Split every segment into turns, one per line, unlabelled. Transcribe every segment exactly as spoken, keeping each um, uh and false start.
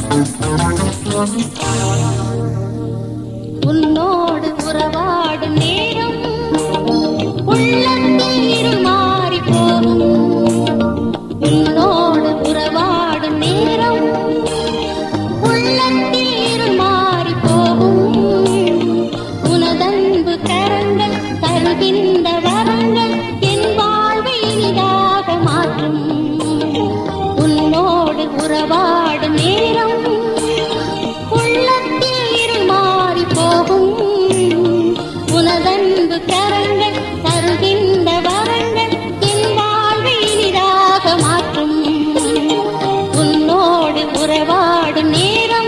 உன்னோடு உறவாடும் நேரம் உள்ளத்தில் இருள் மாறி போகும். உன்னோடு உறவாடும் நேரம் உள்ளத்தில் இருள் மாறி போகும். உனதன்பு கரங்கள் தருகின்ற வரங்கள் என் வாழ்வை இனிதாக மாற்றும். உன்னோடு உறவாடும் நேரம் உள்ளத்தில் இருள் மாறி போகும். உனதன்பு கரங்கள் தருகின்ற வரங்கள் என் வாழ்வை இனிதாக மாற்றும். உன்னோடு உறவாடும் நேரம்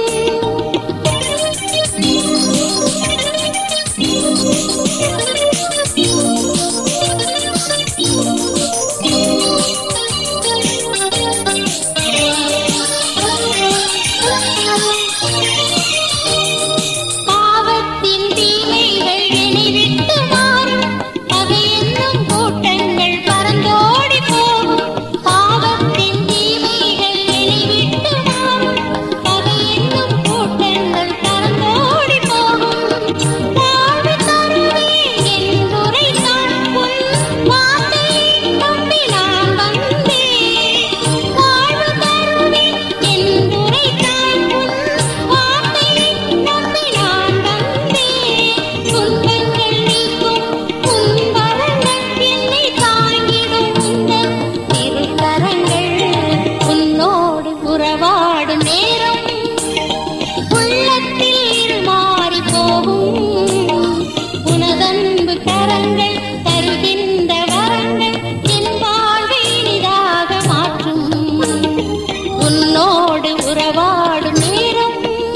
பாவத்தின் தீமைகள் இணைவிட்டு மாறும். பகை என்னும் கூட்டங்கள் பறந்தோடி போகும். பாவத்தின் தீமைகள் இணைவிட்டு மாறும். பகை என்னும் கூட்டங்கள் பறந்தோடி போகும். வாழ்வு தருவே என்றுரைத்தான் உன் வார்த்தையை நம்பி நான் வந்தேன். வாழ்வு தருவே என்றுரைத்தான் உன் வார்த்தையை நம்பி நான் வந்தேன். துன்பங்கள் நீக்கும் உன் வரங்கள் என்னை தாங்கிடும் உந்தன் திருக்கரங்கள். உன்னோடு உறவாடும் நேரம் உள்ளத்தில் இருள் மாறி போகும். உனதன்பு கரங்கள் தருகின்ற வரங்கள் என் வாழ்வை இனிதாக மாற்றும். உன்னோடு உறவாடும் நேரம்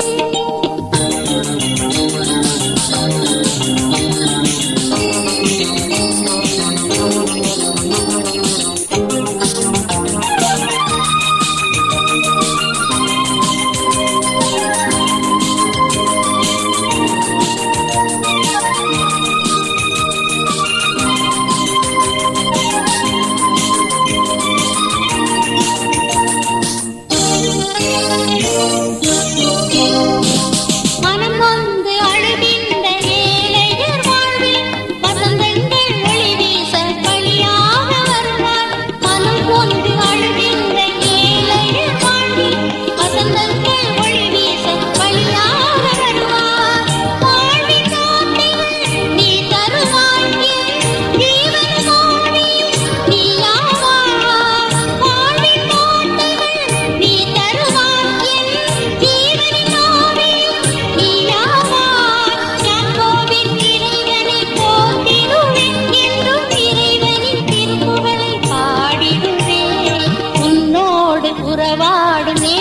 மனம் வந்து அழுகின்ற ஏழையர் வாழ்வில் வசந்தங்கள் ஒளி வீச பலியாக வருவார். மனம் வந்து அழுகின்ற ஏழையர் வாழ்வில் வசந்தங்கள் ஒளி வீச பலியாக வருவார். வாழ்வின் ஆசைகள் நீ தருவாய் என் ஜீவன் வாழ்வில் நீயாவாய். வாழ்வின் ஆசைகள் நீ தருவாய் என் ஜீவன் வாழ்வில் நீயாவாய். யாக்கோபின் இறைவனை போற்றிடுவேன் என்றும் இறைவனின் திருப்புகழை பாடிடுவேன். உன்னோடு உறவாடும்